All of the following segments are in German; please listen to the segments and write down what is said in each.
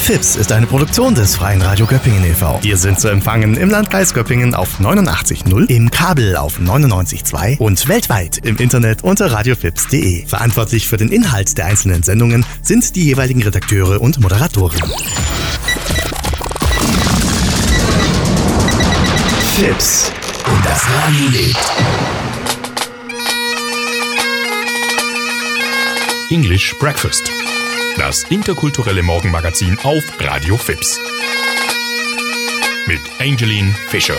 FIPS ist eine Produktion des Freien Radio Göppingen e.V. Wir sind zu empfangen im Landkreis Göppingen auf 89.0, im Kabel auf 99.2 und weltweit im Internet unter radiofips.de. Verantwortlich für den Inhalt der einzelnen Sendungen sind die jeweiligen Redakteure und Moderatoren. FIPS. Und das Radio lebt. English Breakfast. Das interkulturelle Morgenmagazin auf Radio FIPS. Mit Angeline Fischer.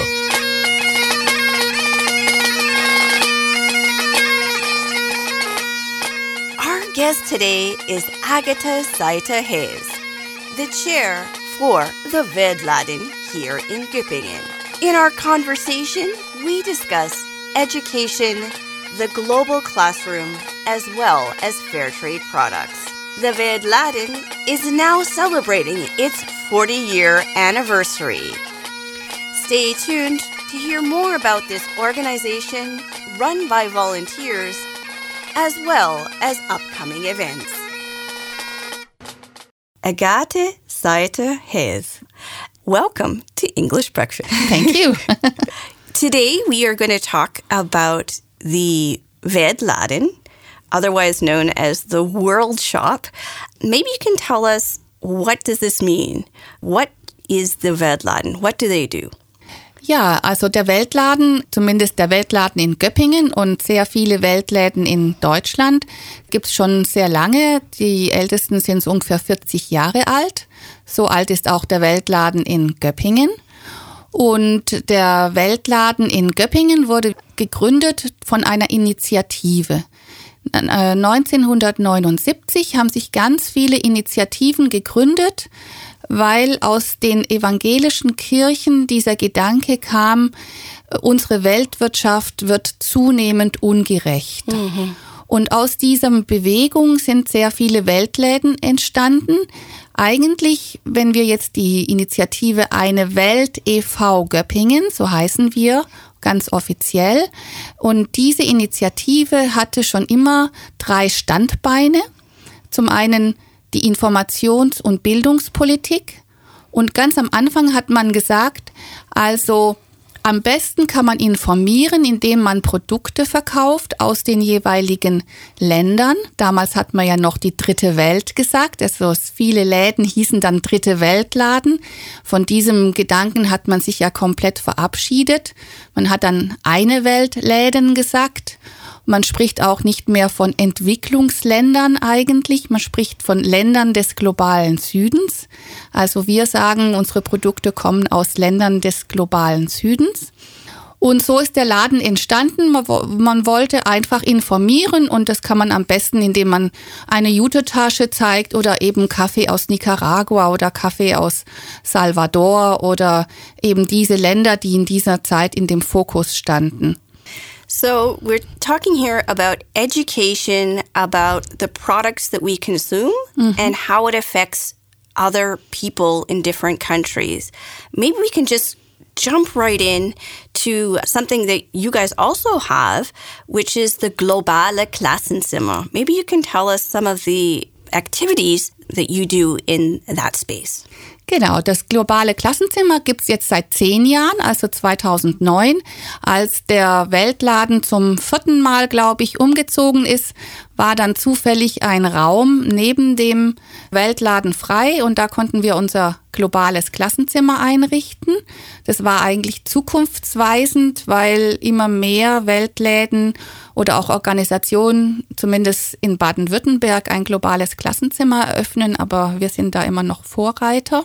Our guest today is Agatha Saita-Hayes, the chair for the Vedladen here in Göppingen. In our conversation, we discuss education, the global classroom, as well as fair trade products. The Vedladen is now celebrating its 40-year anniversary. Stay tuned to hear more about this organization run by volunteers, as well as upcoming events. Agatha Saita-Hayes, welcome to English Breakfast. Thank you. Today we are going to talk about the Vedladen, otherwise known as the World Shop. Maybe you can tell us, what does this mean? What is the Vedladen? What do they do? Ja, also der Weltladen, zumindest der Weltladen in Göppingen und sehr viele Weltläden in Deutschland, gibt es schon sehr lange. Die ältesten sind so ungefähr 40 Jahre alt. So alt ist auch der Weltladen in Göppingen. Und der Weltladen in Göppingen wurde gegründet von einer Initiative. 1979 haben sich ganz viele Initiativen gegründet, weil aus den evangelischen Kirchen dieser Gedanke kam, unsere Weltwirtschaft wird zunehmend ungerecht. Mhm. Und aus dieser Bewegung sind sehr viele Weltläden entstanden. Eigentlich, wenn wir jetzt die Initiative Eine Welt e.V. Göppingen, so heißen wir, ganz offiziell. Und diese Initiative hatte schon immer 3 Standbeine. Zum einen die Informations- und Bildungspolitik. Und ganz am Anfang hat man gesagt, also am besten kann man informieren, indem man Produkte verkauft aus den jeweiligen Ländern. Damals hat man ja noch die dritte Welt gesagt. Also viele Läden hießen dann dritte Weltladen. Von diesem Gedanken hat man sich ja komplett verabschiedet. Man hat dann eine Weltläden gesagt. Man spricht auch nicht mehr von Entwicklungsländern eigentlich. Man spricht von Ländern des globalen Südens. Also wir sagen, unsere Produkte kommen aus Ländern des globalen Südens. Und so ist der Laden entstanden. Man wollte einfach informieren und das kann man am besten, indem man eine Jute-Tasche zeigt oder eben Kaffee aus Nicaragua oder Kaffee aus Salvador oder eben diese Länder, die in dieser Zeit in dem Fokus standen. So we're talking here about education, about the products that we consume and how it affects other people in different countries. Maybe we can just jump right in to something that you guys also have, which is the Globale Klassenzimmer. Maybe you can tell us some of the activities that you do in that space. Genau, das globale Klassenzimmer gibt's jetzt seit 10 Jahren, also 2009, als der Weltladen zum 4. Mal, glaube ich, umgezogen ist, war dann zufällig ein Raum neben dem Weltladen frei und da konnten wir unser globales Klassenzimmer einrichten. Das war eigentlich zukunftsweisend, weil immer mehr Weltläden oder auch Organisationen, zumindest in Baden-Württemberg, ein globales Klassenzimmer eröffnen, aber wir sind da immer noch Vorreiter.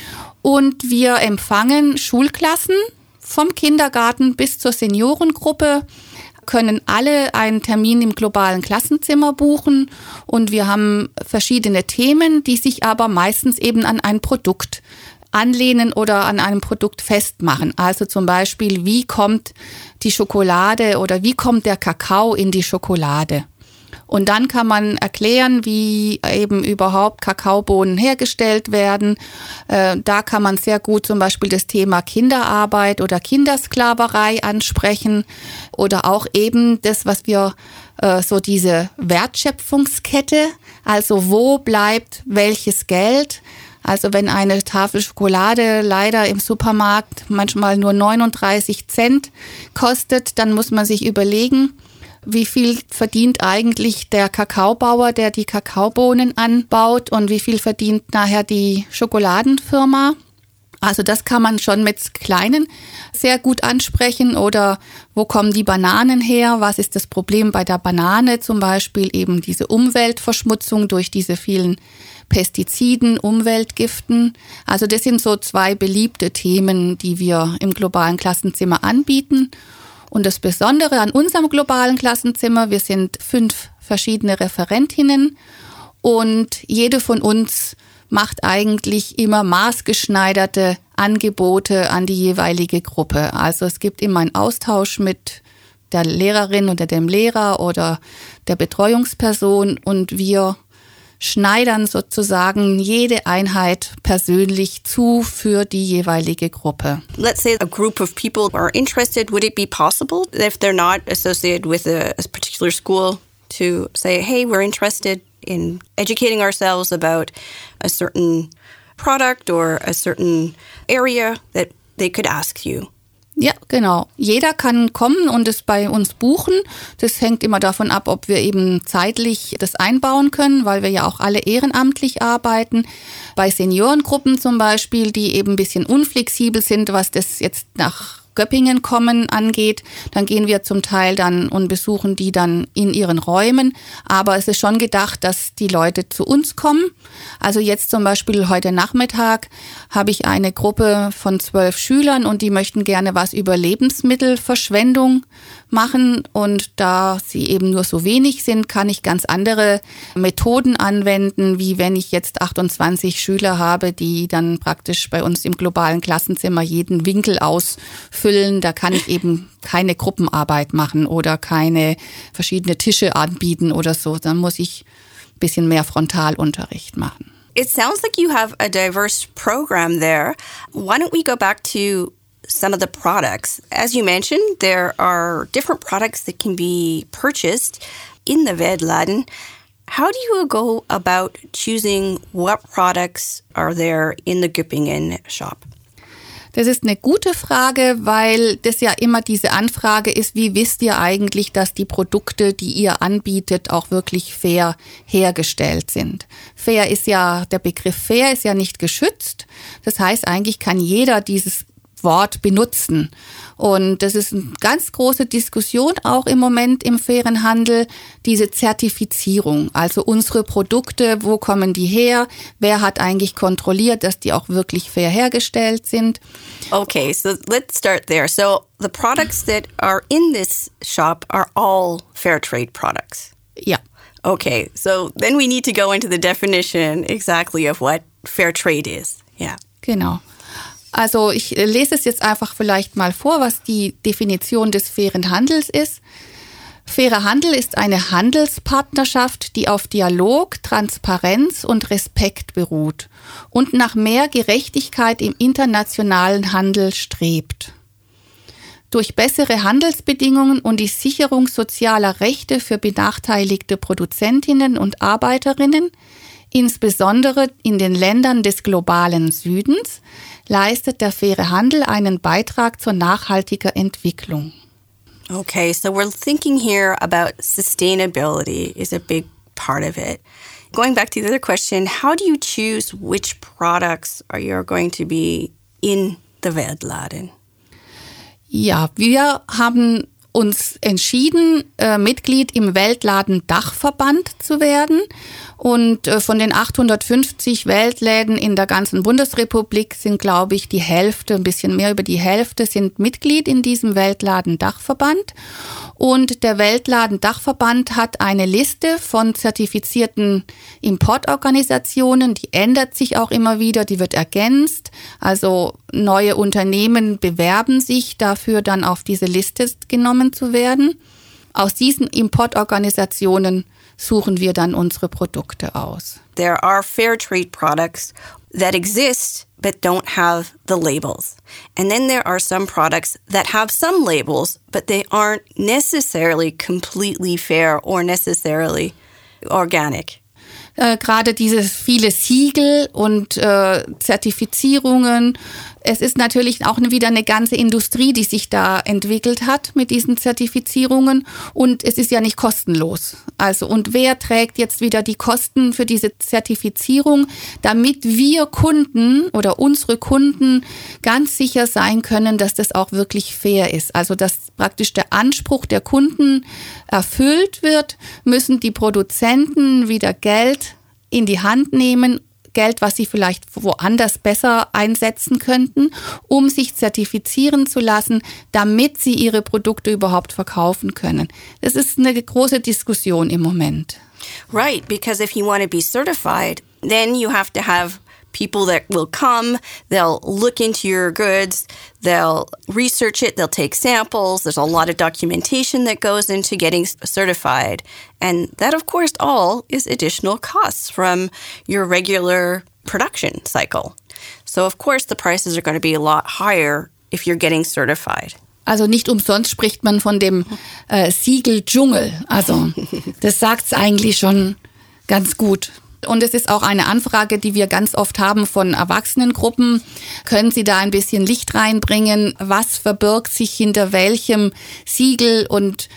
Und wir empfangen Schulklassen vom Kindergarten bis zur Seniorengruppe, können alle einen Termin im globalen Klassenzimmer buchen und wir haben verschiedene Themen, die sich aber meistens eben an ein Produkt anlehnen oder an einem Produkt festmachen. Also zum Beispiel, wie kommt die Schokolade oder wie kommt der Kakao in die Schokolade? Und dann kann man erklären, wie eben überhaupt Kakaobohnen hergestellt werden. Da kann man sehr gut zum Beispiel das Thema Kinderarbeit oder Kindersklaverei ansprechen oder auch eben das, was wir so diese Wertschöpfungskette, also wo bleibt welches Geld. Also wenn eine Tafel Schokolade leider im Supermarkt manchmal nur 39 Cent kostet, dann muss man sich überlegen, wie viel verdient eigentlich der Kakaobauer, der die Kakaobohnen anbaut, und wie viel verdient nachher die Schokoladenfirma. Also das kann man schon mit Kleinen sehr gut ansprechen. Oder wo kommen die Bananen her? Was ist das Problem bei der Banane? Zum Beispiel eben diese Umweltverschmutzung durch diese vielen Pestiziden, Umweltgiften. Also das sind so 2 beliebte Themen, die wir im globalen Klassenzimmer anbieten. Und das Besondere an unserem globalen Klassenzimmer, wir sind 5 verschiedene Referentinnen und jede von uns macht eigentlich immer maßgeschneiderte Angebote an die jeweilige Gruppe. Also es gibt immer einen Austausch mit der Lehrerin oder dem Lehrer oder der Betreuungsperson und wir schneidern sozusagen jede Einheit persönlich zu für die jeweilige Gruppe. Let's say a group of people are interested. Would it be possible, if they're not associated with a particular school, to say, hey, we're interested in educating ourselves about a certain product or a certain area, that they could ask you? Ja, genau. Jeder kann kommen und es bei uns buchen. Das hängt immer davon ab, ob wir eben zeitlich das einbauen können, weil wir ja auch alle ehrenamtlich arbeiten. Bei Seniorengruppen zum Beispiel, die eben ein bisschen unflexibel sind, was das jetzt nach Göppingen kommen angeht, dann gehen wir zum Teil dann und besuchen die dann in ihren Räumen. Aber es ist schon gedacht, dass die Leute zu uns kommen. Also jetzt zum Beispiel heute Nachmittag habe ich eine Gruppe von 12 Schülern und die möchten gerne was über Lebensmittelverschwendung machen. Und da sie eben nur so wenig sind, kann ich ganz andere Methoden anwenden, wie wenn ich jetzt 28 Schüler habe, die dann praktisch bei uns im globalen Klassenzimmer jeden Winkel ausfüllen. Da kann ich eben keine Gruppenarbeit machen oder keine verschiedene Tische anbieten oder so. Dann muss ich ein bisschen mehr Frontalunterricht machen. It sounds like you have a diverse program there. Why don't we go back to some of the products? As you mentioned, there are different products that can be purchased in the Vedladen. How do you go about choosing what products are there in the Göppingen shop? Das ist eine gute Frage, weil das ja immer diese Anfrage ist, wie wisst ihr eigentlich, dass die Produkte, die ihr anbietet, auch wirklich fair hergestellt sind? Fair ist ja, der Begriff fair ist ja nicht geschützt. Das heißt, eigentlich kann jeder dieses Wort benutzen. Und das ist eine ganz große Diskussion auch im Moment im fairen Handel, diese Zertifizierung. Also unsere Produkte, wo kommen die her? Wer hat eigentlich kontrolliert, dass die auch wirklich fair hergestellt sind? Okay, so let's start there. So the products that are in this shop are all fair trade products? Ja. Okay, so then we need to go into the definition exactly of what fair trade is. Yeah. Genau. Also ich lese es jetzt einfach vielleicht mal vor, was die Definition des fairen Handels ist. Fairer Handel ist eine Handelspartnerschaft, die auf Dialog, Transparenz und Respekt beruht und nach mehr Gerechtigkeit im internationalen Handel strebt. Durch bessere Handelsbedingungen und die Sicherung sozialer Rechte für benachteiligte Produzentinnen und Arbeiterinnen, insbesondere in den Ländern des globalen Südens, leistet der faire Handel einen Beitrag zur nachhaltiger Entwicklung. Okay, so we're thinking here about sustainability is a big part of it. Going back to the other question, how do you choose which products are you going to be in the Vedladen? Ja, wir haben uns entschieden, Mitglied im Weltladen-Dachverband zu werden. Und von den 850 Weltläden in der ganzen Bundesrepublik sind, glaube ich, die Hälfte, ein bisschen mehr über die Hälfte, sind Mitglied in diesem Weltladen-Dachverband. Und der Weltladen-Dachverband hat eine Liste von zertifizierten Importorganisationen, die ändert sich auch immer wieder, die wird ergänzt. Also neue Unternehmen bewerben sich dafür, dann auf diese Liste genommen zu werden. Aus diesen Importorganisationen suchen wir dann unsere Produkte aus. There are fair trade products that exist but don't have the labels. And then there are some products that have some labels, but they aren't necessarily completely fair or necessarily organic. Gerade diese viele Siegel und Zertifizierungen. Es ist natürlich auch wieder eine ganze Industrie, die sich da entwickelt hat mit diesen Zertifizierungen. Und es ist ja nicht kostenlos. Also, und wer trägt jetzt wieder die Kosten für diese Zertifizierung, damit wir Kunden oder unsere Kunden ganz sicher sein können, dass das auch wirklich fair ist. Also, dass praktisch der Anspruch der Kunden erfüllt wird, müssen die Produzenten wieder Geld in die Hand nehmen, Geld, was sie vielleicht woanders besser einsetzen könnten, um sich zertifizieren zu lassen, damit sie ihre Produkte überhaupt verkaufen können. Das ist eine große Diskussion im Moment. Right, because if you want to be certified, then you have to have people that will come, they'll look into your goods, they'll research it, they'll take samples. There's a lot of documentation that goes into getting certified. And that, of course, all is additional costs from your regular production cycle. So, of course, the prices are going to be a lot higher if you're getting certified. Also nicht umsonst spricht man von dem Siegeldschungel. Also das sagt's eigentlich schon ganz gut. Und es ist auch eine Anfrage, die wir ganz oft haben von Erwachsenengruppen. Können Sie da ein bisschen Licht reinbringen? Was verbirgt sich hinter welchem Siegel? Und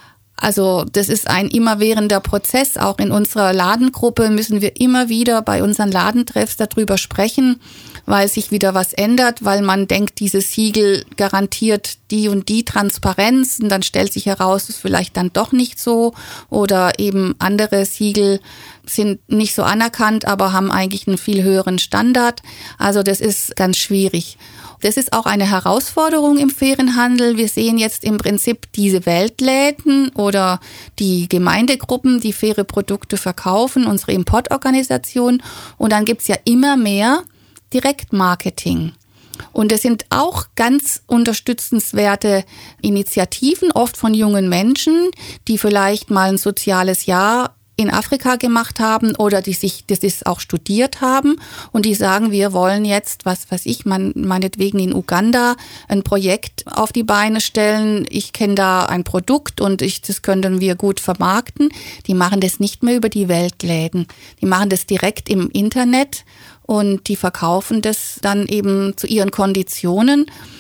also das ist ein immerwährender Prozess. Auch in unserer Ladengruppe müssen wir immer wieder bei unseren Ladentreffs darüber sprechen, weil sich wieder was ändert, weil man denkt, dieses Siegel garantiert die und die Transparenz und dann stellt sich heraus, es ist vielleicht dann doch nicht so oder eben andere Siegel sind nicht so anerkannt, aber haben eigentlich einen viel höheren Standard. Also das ist ganz schwierig. Das ist auch eine Herausforderung im fairen Handel. Wir sehen jetzt im Prinzip diese Weltläden oder die Gemeindegruppen, die faire Produkte verkaufen, unsere Importorganisation. Und dann gibt's ja immer mehr Direktmarketing. Und es sind auch ganz unterstützenswerte Initiativen, oft von jungen Menschen, die vielleicht mal ein soziales Jahr in Afrika gemacht haben oder die das auch studiert haben und die sagen, wir wollen jetzt, meinetwegen in Uganda ein Projekt auf die Beine stellen. Ich kenne da ein Produkt und das könnten wir gut vermarkten. Die machen das nicht mehr über die Weltläden. Die machen das direkt im Internet und die verkaufen das dann eben zu ihren Konditionen.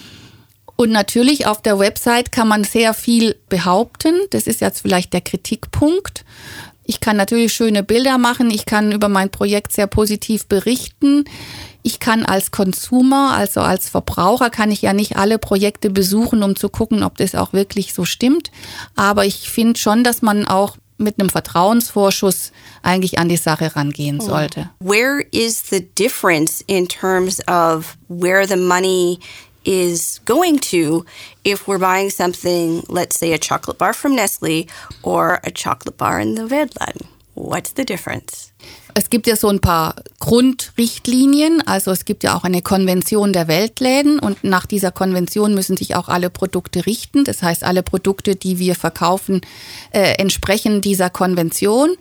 Und natürlich auf der Website kann man sehr viel behaupten. Das ist jetzt vielleicht der Kritikpunkt. Ich kann natürlich schöne Bilder machen, ich kann über mein Projekt sehr positiv berichten. Ich kann als Consumer, also als Verbraucher, kann ich ja nicht alle Projekte besuchen, um zu gucken, ob das auch wirklich so stimmt. Aber ich finde schon, dass man auch mit einem Vertrauensvorschuss eigentlich an die Sache rangehen sollte. Where is the difference in terms of where the money is going to if we're buying something, let's say a chocolate bar from Nestle or a chocolate bar in the Weltladen? What's the difference? Es gibt ja so ein paar Grundrichtlinien, also es gibt ja auch eine Konvention der Weltläden und nach dieser Konvention müssen sich auch alle Produkte richten. Das heißt, alle Produkte, die wir verkaufen, entsprechen dieser Konvention.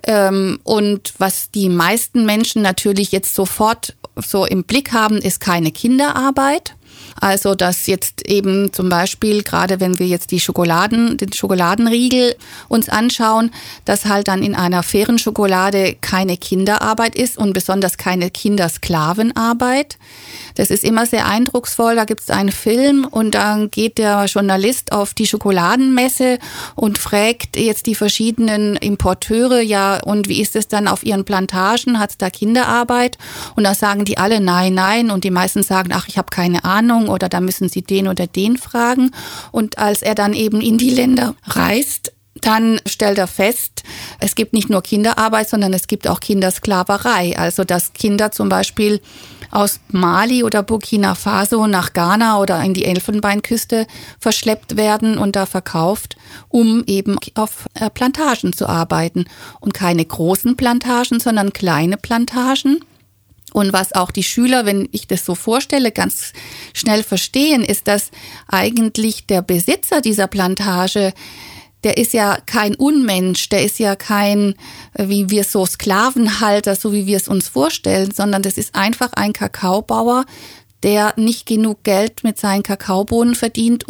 Und was die meisten Menschen natürlich jetzt sofort so im Blick haben, ist keine Kinderarbeit. Also dass jetzt eben zum Beispiel, gerade wenn wir jetzt den Schokoladenriegel uns anschauen, dass halt dann in einer fairen Schokolade keine Kinderarbeit ist und besonders keine Kindersklavenarbeit. Das ist immer sehr eindrucksvoll. Da gibt es einen Film und dann geht der Journalist auf die Schokoladenmesse und fragt jetzt die verschiedenen Importeure, ja, und wie ist es dann auf ihren Plantagen? Hat es da Kinderarbeit? Und da sagen die alle nein, nein. Und die meisten sagen, ach, ich habe keine Ahnung oder da müssen sie den oder den fragen. Und als er dann eben in die Länder reist, dann stellt er fest, es gibt nicht nur Kinderarbeit, sondern es gibt auch Kindersklaverei. Also dass Kinder zum Beispiel aus Mali oder Burkina Faso nach Ghana oder in die Elfenbeinküste verschleppt werden und da verkauft, um eben auf Plantagen zu arbeiten. Und keine großen Plantagen, sondern kleine Plantagen. Und was auch die Schüler, wenn ich das so vorstelle, ganz schnell verstehen, ist, dass eigentlich der Besitzer dieser Plantage, der ist ja kein Unmensch, der ist ja kein, wie wir so Sklavenhalter, so wie wir es uns vorstellen, sondern das ist einfach ein Kakaobauer, der nicht genug Geld mit seinen Kakaobohnen verdient, um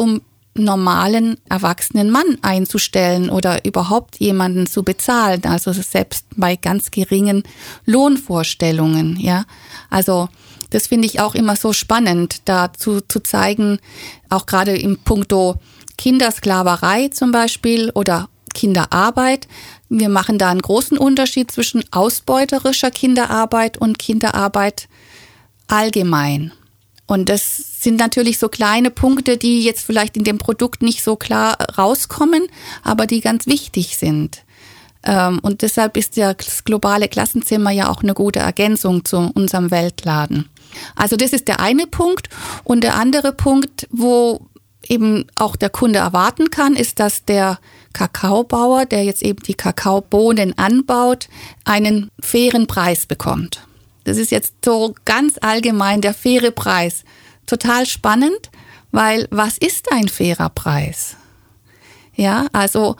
normalen, erwachsenen Mann einzustellen oder überhaupt jemanden zu bezahlen, also selbst bei ganz geringen Lohnvorstellungen, ja. Also das finde ich auch immer so spannend, dazu zu zeigen, auch gerade im Punkto Kindersklaverei zum Beispiel oder Kinderarbeit. Wir machen da einen großen Unterschied zwischen ausbeuterischer Kinderarbeit und Kinderarbeit allgemein. Und das sind natürlich so kleine Punkte, die jetzt vielleicht in dem Produkt nicht so klar rauskommen, aber die ganz wichtig sind. Und deshalb ist das globale Klassenzimmer ja auch eine gute Ergänzung zu unserem Weltladen. Also das ist der eine Punkt. Und der andere Punkt, wo eben auch der Kunde erwarten kann, ist, dass der Kakaobauer, der jetzt eben die Kakaobohnen anbaut, einen fairen Preis bekommt. Das ist jetzt so ganz allgemein der faire Preis. Total spannend, weil was ist ein fairer Preis? Ja, also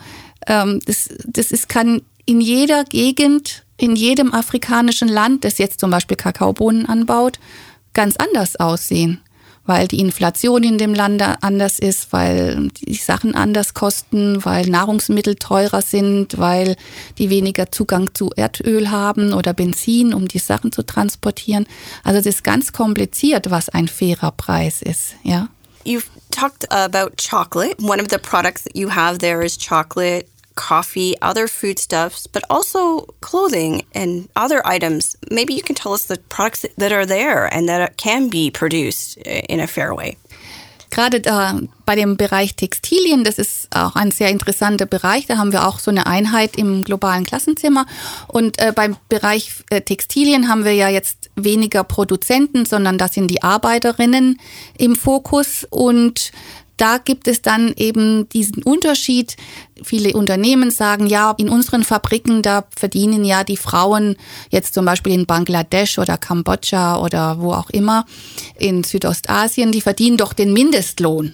kann in jeder Gegend, in jedem afrikanischen Land, das jetzt zum Beispiel Kakaobohnen anbaut, ganz anders aussehen. Weil die Inflation in dem Land anders ist, weil die Sachen anders kosten, weil Nahrungsmittel teurer sind, weil die weniger Zugang zu Erdöl haben oder Benzin, um die Sachen zu transportieren. Also das ist ganz kompliziert, was ein fairer Preis ist, ja. You've talked about chocolate. One of the products that you have there is chocolate, coffee, other foodstuffs, but also clothing and other items. Maybe you can tell us the products that are there and that can be produced in a fair way. Gerade bei dem Bereich Textilien, das ist auch ein sehr interessanter Bereich, da haben wir auch so eine Einheit im globalen Klassenzimmer. Und beim Bereich Textilien haben wir ja jetzt weniger Produzenten, sondern da sind die Arbeiterinnen im Fokus und da gibt es dann eben diesen Unterschied. Viele Unternehmen sagen, ja, in unseren Fabriken, da verdienen ja die Frauen jetzt zum Beispiel in Bangladesch oder Kambodscha oder wo auch immer in Südostasien, die verdienen doch den Mindestlohn.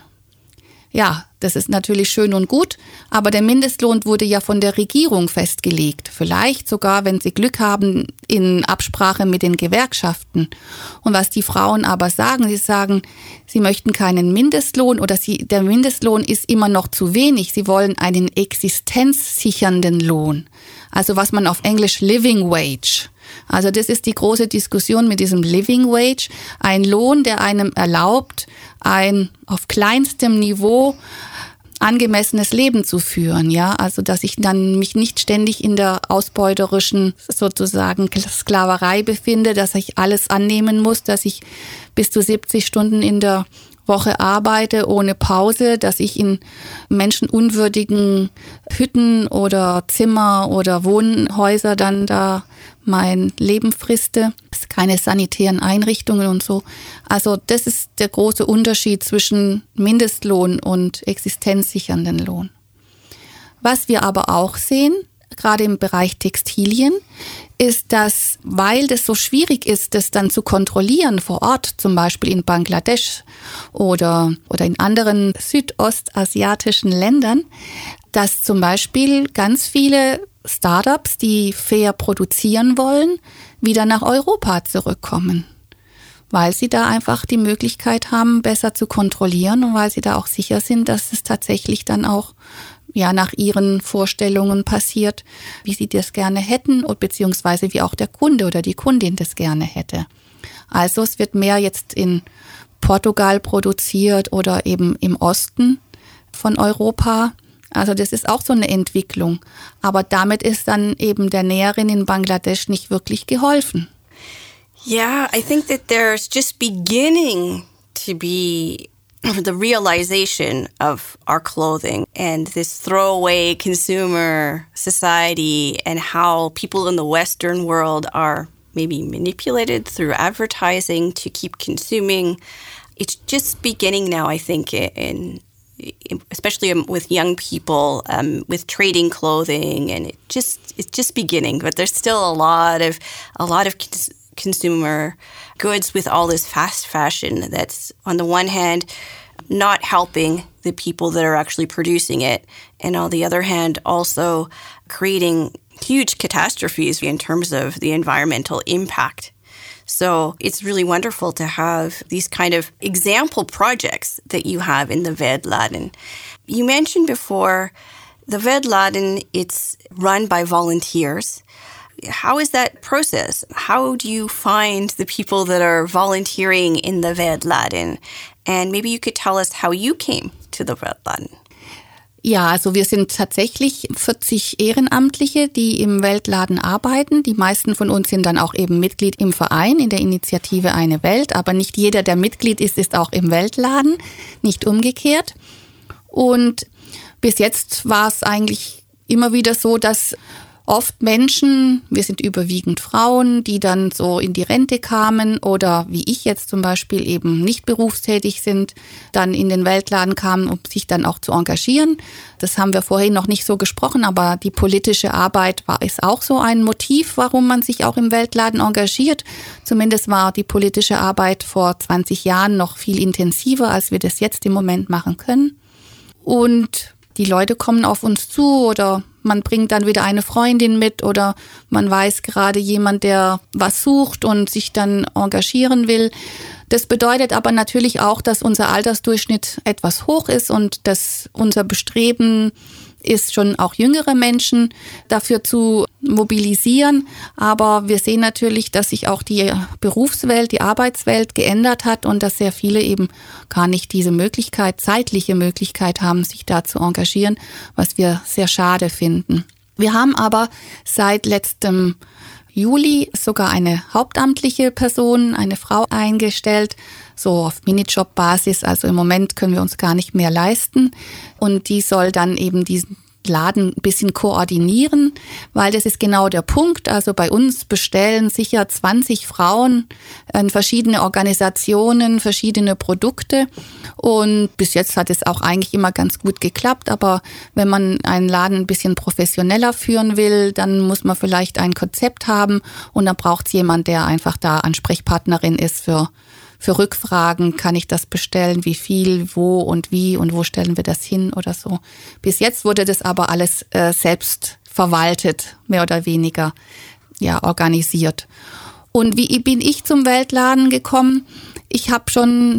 Ja, das ist natürlich schön und gut, aber der Mindestlohn wurde ja von der Regierung festgelegt. Vielleicht sogar, wenn sie Glück haben, in Absprache mit den Gewerkschaften. Und was die Frauen aber sagen, sie sagen, sie möchten keinen Mindestlohn oder der Mindestlohn ist immer noch zu wenig. Sie wollen einen existenzsichernden Lohn. Also was man auf Englisch Living Wage. Also das ist die große Diskussion mit diesem Living Wage. Ein Lohn, der einem erlaubt, ein auf kleinstem Niveau angemessenes Leben zu führen, ja, also dass ich dann mich nicht ständig in der ausbeuterischen sozusagen Sklaverei befinde, dass ich alles annehmen muss, dass ich bis zu 70 Stunden in der Woche arbeite ohne Pause, dass ich in menschenunwürdigen Hütten oder Zimmer oder Wohnhäuser dann da mein Leben friste, keine sanitären Einrichtungen und so. Also das ist der große Unterschied zwischen Mindestlohn und existenzsichernden Lohn. Was wir aber auch sehen, gerade im Bereich Textilien, ist, dass, weil das so schwierig ist, das dann zu kontrollieren vor Ort, zum Beispiel in Bangladesch oder in anderen südostasiatischen Ländern, dass zum Beispiel ganz viele Startups, die fair produzieren wollen, wieder nach Europa zurückkommen, weil sie da einfach die Möglichkeit haben, besser zu kontrollieren und weil sie da auch sicher sind, dass es tatsächlich dann auch nach ihren Vorstellungen passiert, wie sie das gerne hätten und beziehungsweise wie auch der Kunde oder die Kundin das gerne hätte. Also es wird mehr jetzt in Portugal produziert oder eben im Osten von Europa. Also das ist auch so eine Entwicklung. Aber damit ist dann eben der Näherin in Bangladesch nicht wirklich geholfen. Yeah, I think that there's just beginning to be the realization of our clothing and this throwaway consumer society and how people in the Western world are maybe manipulated through advertising to keep consuming. It's just beginning now, I think, especially with young people, with trading clothing, and it's just beginning. But there's still a lot of consumer goods with all this fast fashion that's, on the one hand, not helping the people that are actually producing it, and on the other hand, also creating huge catastrophes in terms of the environmental impact. So it's really wonderful to have these kind of example projects that you have in the Vedladen. You mentioned before the Vedladen, it's run by volunteers. How is that process? How do you find the people that are volunteering in the Vedladen? And maybe you could tell us how you came to the Vedladen. Ja, also wir sind tatsächlich 40 Ehrenamtliche, die im Weltladen arbeiten. Die meisten von uns sind dann auch eben Mitglied im Verein, in der Initiative Eine Welt. Aber nicht jeder, der Mitglied ist, ist auch im Weltladen, nicht umgekehrt. Und bis jetzt war es eigentlich immer wieder so, dass oft Menschen, wir sind überwiegend Frauen, die dann so in die Rente kamen oder wie ich jetzt zum Beispiel eben nicht berufstätig sind, dann in den Weltladen kamen, um sich dann auch zu engagieren. Das haben wir vorhin noch nicht so gesprochen, aber die politische Arbeit ist auch so ein Motiv, warum man sich auch im Weltladen engagiert. Zumindest war die politische Arbeit vor 20 Jahren noch viel intensiver, als wir das jetzt im Moment machen können. Und die Leute kommen auf uns zu oder man bringt dann wieder eine Freundin mit oder man weiß gerade jemand, der was sucht und sich dann engagieren will. Das bedeutet aber natürlich auch, dass unser Altersdurchschnitt etwas hoch ist und dass unser Bestreben ist, schon auch jüngere Menschen dafür zu mobilisieren. Aber wir sehen natürlich, dass sich auch die Berufswelt, die Arbeitswelt geändert hat und dass sehr viele eben gar nicht diese Möglichkeit, zeitliche Möglichkeit haben, sich da zu engagieren, was wir sehr schade finden. Wir haben aber seit letztem Juli sogar eine hauptamtliche Person, eine Frau eingestellt, so auf Minijob-Basis. Also im Moment können wir uns gar nicht mehr leisten. Und die soll dann eben diesen Laden ein bisschen koordinieren, weil das ist genau der Punkt. Also bei uns bestellen sicher 20 Frauen in verschiedene Organisationen, verschiedene Produkte. Und bis jetzt hat es auch eigentlich immer ganz gut geklappt. Aber wenn man einen Laden ein bisschen professioneller führen will, dann muss man vielleicht ein Konzept haben. Und dann braucht es jemand, der einfach da Ansprechpartnerin ist für Rückfragen, kann ich das bestellen, wie viel, wo und wie und wo stellen wir das hin oder so. Bis jetzt wurde das aber alles selbst verwaltet, mehr oder weniger organisiert. Und wie bin ich zum Weltladen gekommen? Ich habe schon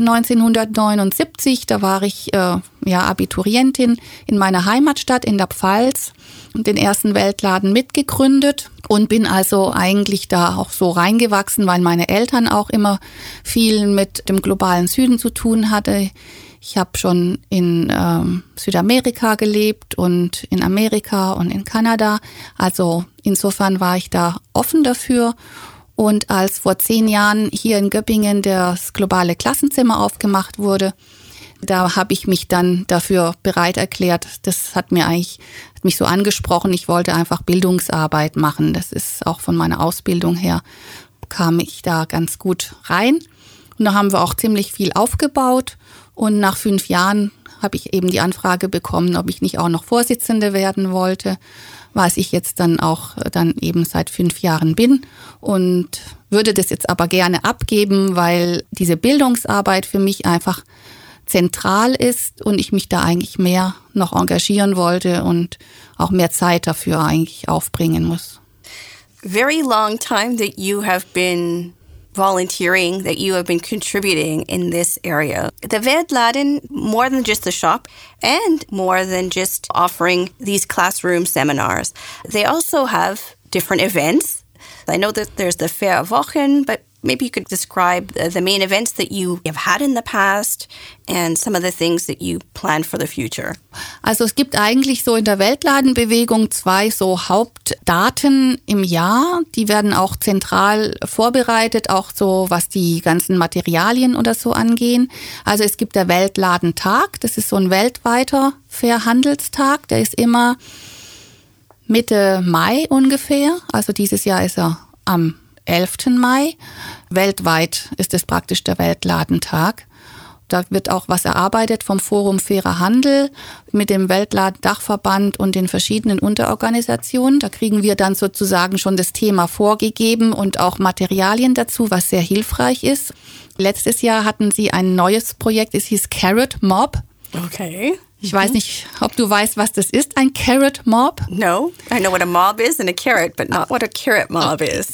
1979, da war ich Abiturientin in meiner Heimatstadt in der Pfalz, den ersten Weltladen mitgegründet und bin also eigentlich da auch so reingewachsen, weil meine Eltern auch immer viel mit dem globalen Süden zu tun hatten. Ich habe schon in Südamerika gelebt und in Amerika und in Kanada. Also insofern war ich da offen dafür. Und als vor 10 Jahren hier in Göppingen das globale Klassenzimmer aufgemacht wurde, da habe ich mich dann dafür bereit erklärt. Das hat mich so angesprochen. Ich wollte einfach Bildungsarbeit machen. Das ist auch von meiner Ausbildung her, kam ich da ganz gut rein. Und da haben wir auch ziemlich viel aufgebaut. Und nach 5 Jahren habe ich eben die Anfrage bekommen, ob ich nicht auch noch Vorsitzende werden wollte, was ich jetzt dann auch eben seit 5 Jahren bin und würde das jetzt aber gerne abgeben, weil diese Bildungsarbeit für mich einfach zentral ist und ich mich da eigentlich mehr noch engagieren wollte und auch mehr Zeit dafür eigentlich aufbringen muss. Very long time that you have been volunteering, that you have been contributing in this area. The Vedladen, more than just the shop and more than just offering these classroom seminars, they also have different events. I know that there's the Fährwochen, but maybe you could describe the main events that you have had in the past and some of the things that you plan for the future. Also es gibt eigentlich so in der Weltladenbewegung 2 so Hauptdaten im Jahr. Die werden auch zentral vorbereitet, auch so was die ganzen Materialien oder so angehen. Also es gibt der Weltladentag, das ist so ein weltweiter Fairhandelstag, der ist immer Mitte Mai ungefähr. Also dieses Jahr ist er am 11. Mai. Weltweit ist es praktisch der Weltladentag. Da wird auch was erarbeitet vom Forum Fairer Handel mit dem Weltladen-Dachverband und den verschiedenen Unterorganisationen. Da kriegen wir dann sozusagen schon das Thema vorgegeben und auch Materialien dazu, was sehr hilfreich ist. Letztes Jahr hatten sie ein neues Projekt, es hieß Carrot Mob. Okay. Ich weiß nicht, ob du weißt, was das ist, ein Carrot Mob? No, I know what a mob is and a carrot, but not what a carrot mob is.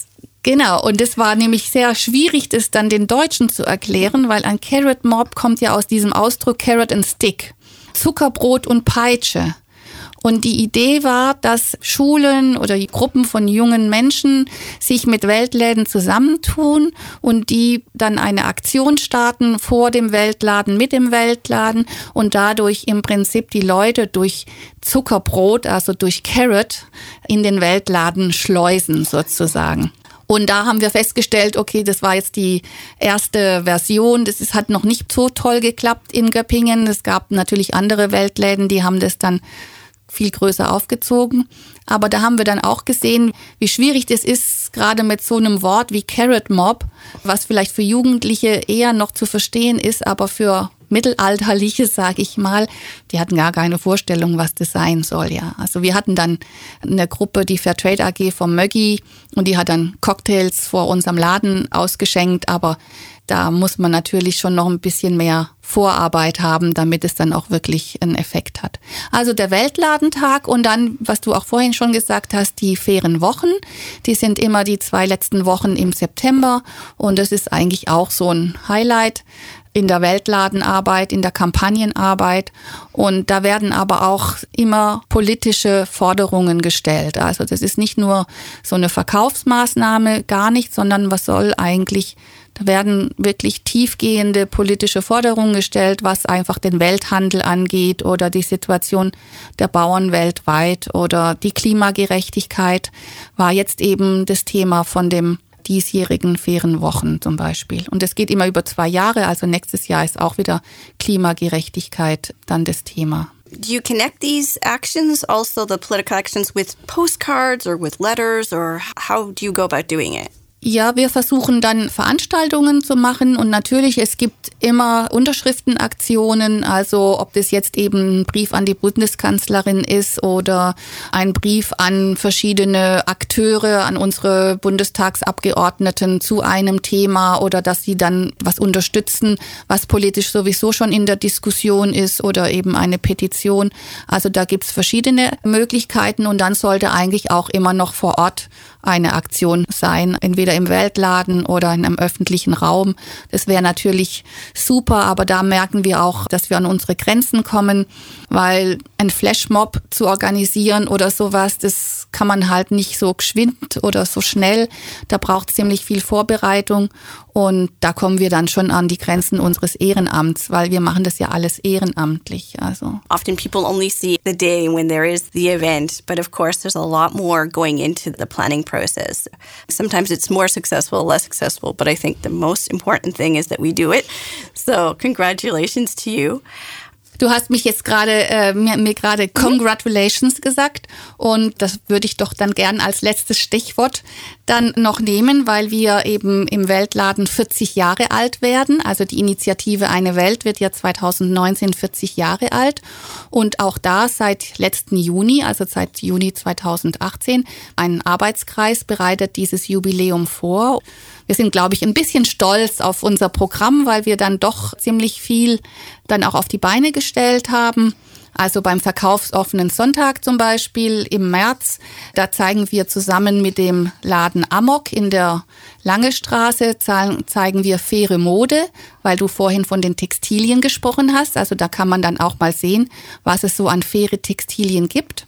Genau, und es war nämlich sehr schwierig, das dann den Deutschen zu erklären, weil ein Carrot Mob kommt ja aus diesem Ausdruck Carrot and Stick, Zuckerbrot und Peitsche. Und die Idee war, dass Schulen oder die Gruppen von jungen Menschen sich mit Weltläden zusammentun und die dann eine Aktion starten vor dem Weltladen, mit dem Weltladen und dadurch im Prinzip die Leute durch Zuckerbrot, also durch Carrot, in den Weltladen schleusen sozusagen. Und da haben wir festgestellt, okay, das war jetzt die erste Version. Das hat noch nicht so toll geklappt in Göppingen. Es gab natürlich andere Weltläden, die haben das dann viel größer aufgezogen. Aber da haben wir dann auch gesehen, wie schwierig das ist, gerade mit so einem Wort wie Carrot Mob, was vielleicht für Jugendliche eher noch zu verstehen ist, aber für Mittelalterliche, sage ich mal, die hatten gar keine Vorstellung, was das sein soll. Ja. Also wir hatten dann eine Gruppe, die Fairtrade AG vom Möggi, und die hat dann Cocktails vor unserem Laden ausgeschenkt, aber da muss man natürlich schon noch ein bisschen mehr Vorarbeit haben, damit es dann auch wirklich einen Effekt hat. Also der Weltladentag und dann, was du auch vorhin schon gesagt hast, die fairen Wochen. Die sind immer die 2 letzten Wochen im September und das ist eigentlich auch so ein Highlight in der Weltladenarbeit, in der Kampagnenarbeit. Und da werden aber auch immer politische Forderungen gestellt. Also das ist nicht nur so eine Verkaufsmaßnahme, gar nicht, sondern was soll eigentlich, da werden wirklich tiefgehende politische Forderungen gestellt, was einfach den Welthandel angeht oder die Situation der Bauern weltweit oder die Klimagerechtigkeit war jetzt eben das Thema von dem diesjährigen fairen Wochen zum Beispiel. Und es geht immer über 2 Jahre, also nächstes Jahr ist auch wieder Klimagerechtigkeit dann das Thema. Do you connect these actions, also the political actions, with postcards or with letters, or how do you go about doing it? Ja, wir versuchen dann Veranstaltungen zu machen und natürlich, es gibt immer Unterschriftenaktionen, also ob das jetzt eben ein Brief an die Bundeskanzlerin ist oder ein Brief an verschiedene Akteure, an unsere Bundestagsabgeordneten zu einem Thema oder dass sie dann was unterstützen, was politisch sowieso schon in der Diskussion ist oder eben eine Petition. Also da gibt's verschiedene Möglichkeiten und dann sollte eigentlich auch immer noch vor Ort eine Aktion sein, entweder im Weltladen oder in einem öffentlichen Raum. Das wäre natürlich super, aber da merken wir auch, dass wir an unsere Grenzen kommen, weil ein Flashmob zu organisieren oder sowas, das kann man halt nicht so geschwind oder so schnell. Da braucht es ziemlich viel Vorbereitung und da kommen wir dann schon an die Grenzen unseres Ehrenamts, weil wir machen das ja alles ehrenamtlich. Also. Often people only see the day when there is the event, but of course there's a lot more going into the planning process. Sometimes it's more successful, less successful, but I think the most important thing is that we do it. So congratulations to you. Du hast mich jetzt gerade mir gerade Congratulations gesagt und das würde ich doch dann gern als letztes Stichwort dann noch nehmen, weil wir eben im Weltladen 40 Jahre alt werden. Also die Initiative Eine Welt wird ja 2019 40 Jahre alt und auch da seit letzten Juni, also seit Juni 2018, ein Arbeitskreis bereitet dieses Jubiläum vor. Wir sind, glaube ich, ein bisschen stolz auf unser Programm, weil wir dann doch ziemlich viel dann auch auf die Beine gestellt haben. Also beim Verkaufsoffenen Sonntag zum Beispiel im März, da zeigen wir zusammen mit dem Laden Amok in der Langestraße, zeigen wir faire Mode, weil du vorhin von den Textilien gesprochen hast. Also da kann man dann auch mal sehen, was es so an faire Textilien gibt.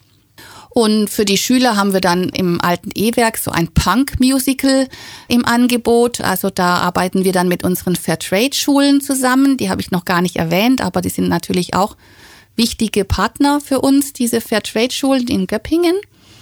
Und für die Schüler haben wir dann im alten E-Werk so ein Punk-Musical im Angebot. Also da arbeiten wir dann mit unseren Fairtrade-Schulen zusammen. Die habe ich noch gar nicht erwähnt, aber die sind natürlich auch wichtige Partner für uns, diese Fairtrade-Schulen in Göppingen.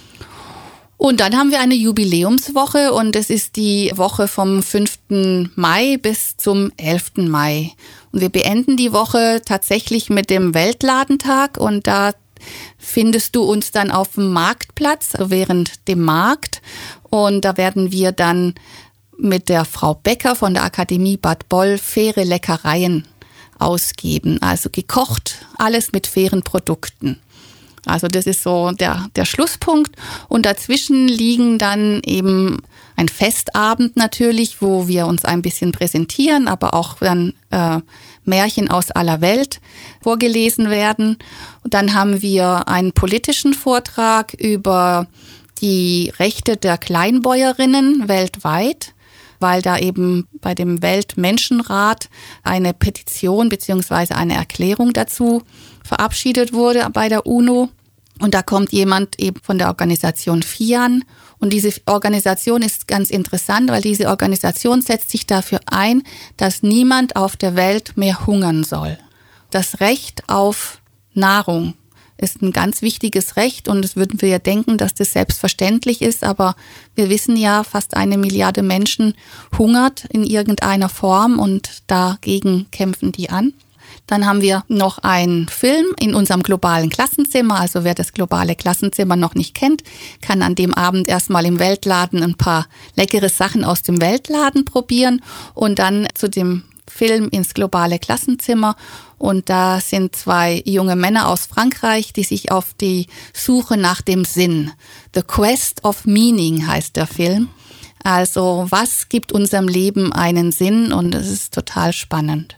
Und dann haben wir eine Jubiläumswoche und es ist die Woche vom 5. Mai bis zum 11. Mai. Und wir beenden die Woche tatsächlich mit dem Weltladentag und da findest du uns dann auf dem Marktplatz, also während dem Markt. Und da werden wir dann mit der Frau Becker von der Akademie Bad Boll faire Leckereien ausgeben. Also gekocht, alles mit fairen Produkten. Also das ist so der Schlusspunkt. Und dazwischen liegen dann eben ein Festabend natürlich, wo wir uns ein bisschen präsentieren, aber auch dann Märchen aus aller Welt vorgelesen werden. Und dann haben wir einen politischen Vortrag über die Rechte der Kleinbäuerinnen weltweit, weil da eben bei dem Weltmenschenrat eine Petition bzw. eine Erklärung dazu verabschiedet wurde bei der UNO. Und da kommt jemand eben von der Organisation FIAN. Und diese Organisation ist ganz interessant, weil diese Organisation setzt sich dafür ein, dass niemand auf der Welt mehr hungern soll. Das Recht auf Nahrung ist ein ganz wichtiges Recht und das würden wir ja denken, dass das selbstverständlich ist, aber wir wissen ja, fast 1 Milliarde Menschen hungert in irgendeiner Form und dagegen kämpfen die an. Dann haben wir noch einen Film in unserem globalen Klassenzimmer. Also wer das globale Klassenzimmer noch nicht kennt, kann an dem Abend erstmal im Weltladen ein paar leckere Sachen aus dem Weltladen probieren und dann zu dem Film ins globale Klassenzimmer. Und da sind 2 junge Männer aus Frankreich, die sich auf die Suche nach dem Sinn. The Quest of Meaning heißt der Film. Also was gibt unserem Leben einen Sinn? Und es ist total spannend.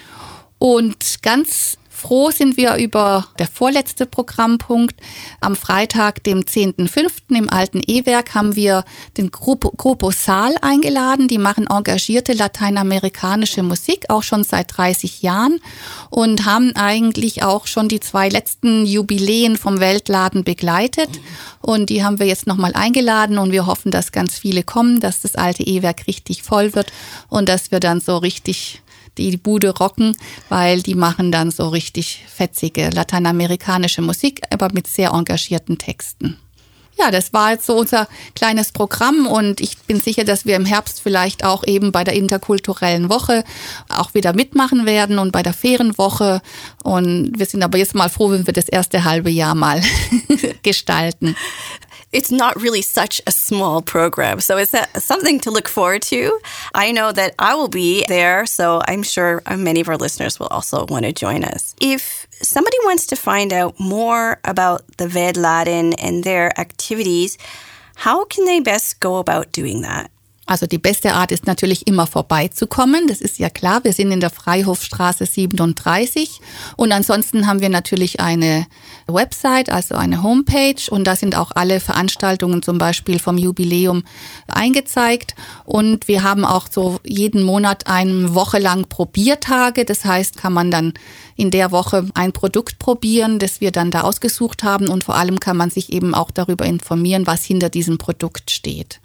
Und ganz froh sind wir über der vorletzte Programmpunkt. Am Freitag, dem 10.05. im Alten E-Werk haben wir den Grupo Sal eingeladen. Die machen engagierte lateinamerikanische Musik, auch schon seit 30 Jahren und haben eigentlich auch schon die 2 letzten Jubiläen vom Weltladen begleitet. Und die haben wir jetzt nochmal eingeladen und wir hoffen, dass ganz viele kommen, dass das Alte E-Werk richtig voll wird und dass wir dann so richtig die Bude rocken, weil die machen dann so richtig fetzige lateinamerikanische Musik, aber mit sehr engagierten Texten. Ja, das war jetzt so unser kleines Programm und ich bin sicher, dass wir im Herbst vielleicht auch eben bei der interkulturellen Woche auch wieder mitmachen werden und bei der Ferienwoche. Und wir sind aber jetzt mal froh, wenn wir das erste halbe Jahr mal gestalten. It's not really such a small program, so it's something to look forward to. I know that I will be there, so I'm sure many of our listeners will also want to join us. If somebody wants to find out more about the Vedladen and their activities, how can they best go about doing that? Also die beste Art ist natürlich immer vorbeizukommen, das ist ja klar. Wir sind in der Freihofstraße 37 und ansonsten haben wir natürlich eine Website, also eine Homepage und da sind auch alle Veranstaltungen zum Beispiel vom Jubiläum eingezeigt und wir haben auch so jeden Monat eine Woche lang Probiertage, das heißt, kann man dann in der Woche ein Produkt probieren, das wir dann da ausgesucht haben und vor allem kann man sich eben auch darüber informieren, was hinter diesem Produkt steht.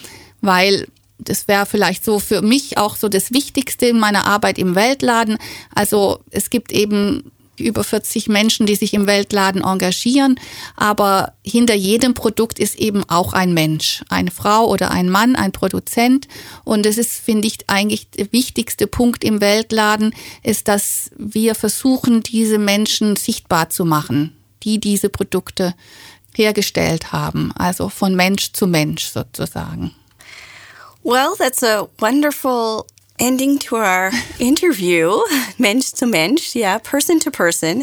Weil das wäre vielleicht so für mich auch so das Wichtigste in meiner Arbeit im Weltladen. Also es gibt eben über 40 Menschen, die sich im Weltladen engagieren, aber hinter jedem Produkt ist eben auch ein Mensch, eine Frau oder ein Mann, ein Produzent. Und das ist, finde ich, eigentlich der wichtigste Punkt im Weltladen, ist, dass wir versuchen, diese Menschen sichtbar zu machen, die diese Produkte hergestellt haben, also von Mensch zu Mensch sozusagen. Well, that's a wonderful ending to our interview, Mensch zu Mensch, yeah, person to person.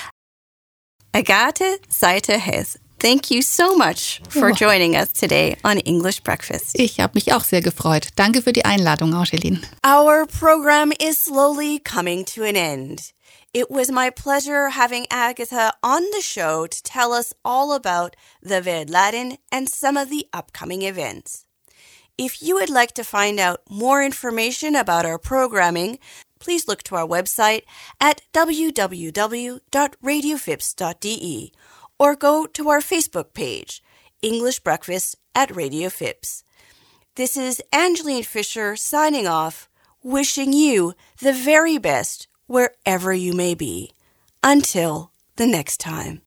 Agathe Seiter-Hess, thank you so much for joining us today on English Breakfast. Ich habe mich auch sehr gefreut. Danke für die Einladung, Angeline. Our program is slowly coming to an end. It was my pleasure having Agathe on the show to tell us all about the Vedladen and some of the upcoming events. If you would like to find out more information about our programming, please look to our website at www.radiofips.de or go to our Facebook page, English Breakfast at Radio Fips. This is Angeline Fisher signing off, wishing you the very best wherever you may be. Until the next time.